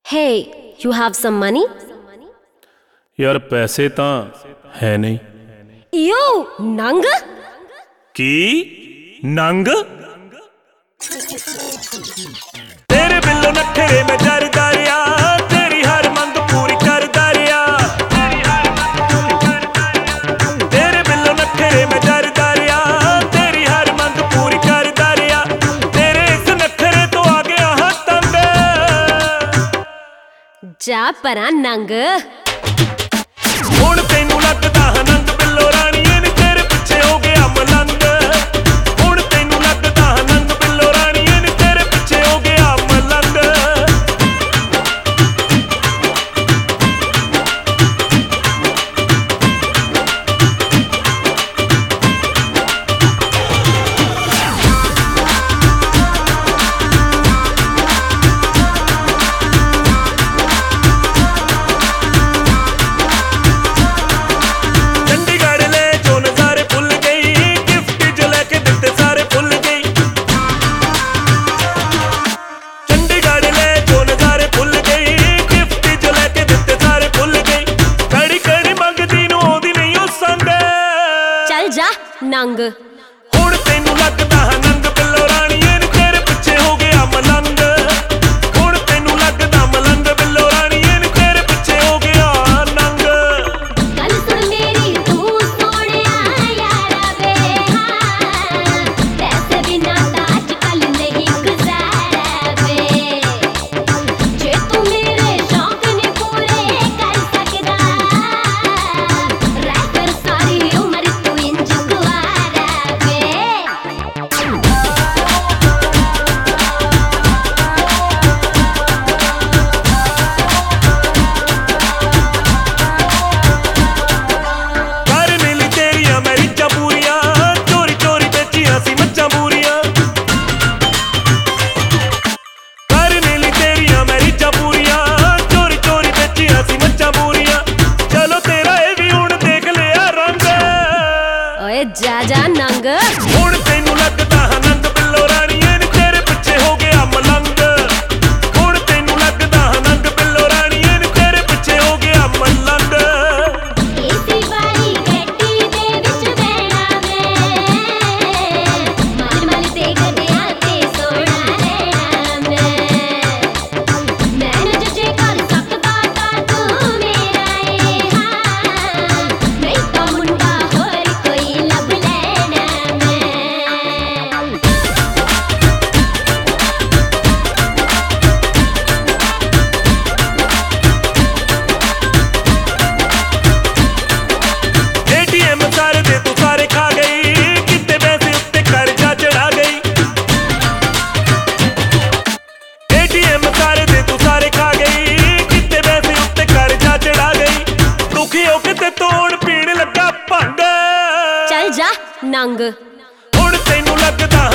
Hey, you have some money? यार पैसे ਤਾਂ ਹੈ ਨਹੀਂ। Yo, ਨੰਗ? ਕੀ ਨੰਗ? ਤੇਰੇ ਬਿੱਲੋ ਨਖਰੇ ਮੈਂ ਜਰਦਾ ਰਿਆ, ਤੇਰੀ ਹਰ ਮੰਗ ਪੂਰੀ ਕਰਦਾ ਰਿਆ। ਤੇਰੇ ਬਿੱਲੋ ਨਖਰੇ ਮੈਂ ਜਰਦਾ ਰਿਆ, ਤੇਰੀ ਹਰ ਮੰਗ ਪੂਰੀ ਕਰਦਾ ਰਿਆ। ਤੇਰੇ ਇਸ ਨਖਰੇ ਤੋਂ ਆ ਗਿਆ ਹਾਂ ਤੰਗ। ਜਾ ਪਰਾਂ ਨੰਗ। ਹੁਣ ਤੈਨੂੰ ਲੱਗਦਾ ਹਾਂ ਨੰਗ ਬਿੱਲੋ ਰਾਣੀਏ ਨੀ, ਤੇਰੇ ਪਿੱਛੇ ਹੋ ਗਿਆ ਮਲੰਗ। ਹੁਣ ਤੈਨੂੰ ਲੱਗਦਾ ਹਾਂ ਨੰਗ ਬਿੱਲੋ ਰਾਣੀਏ ਨੀ, ਤੇਰੇ ਪਿੱਛੇ ਹੋ ਗਿਆ ਮਲੰਗ। ਨੰਗ ਹੁਣ ਤੈਨੂੰ ਲੱਗਦਾ ਹਾਂ ਨੰਗ ਬਿੱਲੋ ਰਾਣੀਏ ਨੀ, ਤੇਰੇ ਪਿੱਛੇ ਹੋ ਗਿਆ ਮਲੰਗ। ਹੁਣ ਤੈਨੂੰ ਲੱਗਦਾ ਮਲੰਗ ਬਿੱਲੋ ਰਾਣੀਏ ਨੀ, ਤੇਰੇ ਪਿੱਛੇ ਹੋ ਗਿਆ ਨੰਗ। ਗੱਲ ਸੁਣ ਮੇਰੀ ਤੂੰ ਸੋਹਣਿਆ ਯਾਰਾ ਵੇ, ਹਾਂ ਪੈਸੇ ਬਿਨਾ ਤਾਂ ਅੱਜ ਕੱਲ ਨਹੀਂ ਗੁਜ਼ਾਰਾ ਵੇ। ਜੇ ਤੂੰ ਮੇਰੇ ਸ਼ੌਕ ਨੇ ਪੂਰੇ ਕਰ ਸਕਦਾ, ਰਹਿ ਕਰ ਸਾਰੀ ਉਮਰ ਤੂੰ ਇੰਜ ਜਾ ਜਾ ਨੰਗ। ਹੁਣ ਤੈਨੂੰ ਲੱਗਦਾ ਹਾਂ ਨੰਗ ਬਿੱਲੋ ਰਾਣੀਏ ਨੀ, ਤੇਰੇ ਪਿੱਛੇ ਹੋ ਗਿਆ ਮਲੰਗ। ਹੁਣ ਤੈਨੂੰ ਲੱਗਦਾ ਹਾਂ ਨੰਗ ਬਿੱਲੋ ਰਾਣੀਏ ਨੀ, ਤੇਰੇ ਪਿੱਛੇ ਹੋ ਗਿਆ ਮਲੰਗ। ਇਸੀ ਵਾਲੀ ਗੱਡੀ ਦੇ ਵਿੱਚ ਬਹਿਣਾ ਮੈਂ, ਮਲ ਮਲ ਤੇ ਗੱਡਿਆਂ ਤੇ ਸੋਣਾ ਰਹਿਣਾ ਮੈਂ। ਮੈਨੂੰ ਜੱਜੇ ਕਰ ਸਕਦਾ ਤਾਂ ਤੂੰ ਮੇਰਾ ਏ, ਹਾਂ ਨਹੀਂ ਤਾਂ ਮੁੰਡਾ ਹੋਰ ਕੋਈ ਲੱਭ ਲੈਣਾ ਮੈਂ। ATM ਸਾਰੇ ਦੇ ਤੂੰ ਸਾਰੇ ਖਾ ਗਈ, ਕਿਤੇ ਪੈਸੇ ਉੱਤੇ ਕਰਜ਼ਾ ਚੜਾ ਗਈ। ATM ਸਾਰੇ ਦੇ ਤੂੰ ਸਾਰੇ ਖਾ ਗਈ, ਕਿਤੇ ਪੈਸੇ ਉੱਤੇ ਕਰਜ਼ਾ ਚੜਾ ਗਈ। ਦੁਖੀ ਹੋ ਕੇ ਤੇ ਤੋੜ ਪੀਣ ਲੱਗਾ ਭੰਗ। ਚੱਲ ਜਾ ਨੰਗ। ਹੁਣ ਤੈਨੂੰ ਲੱਗਦਾ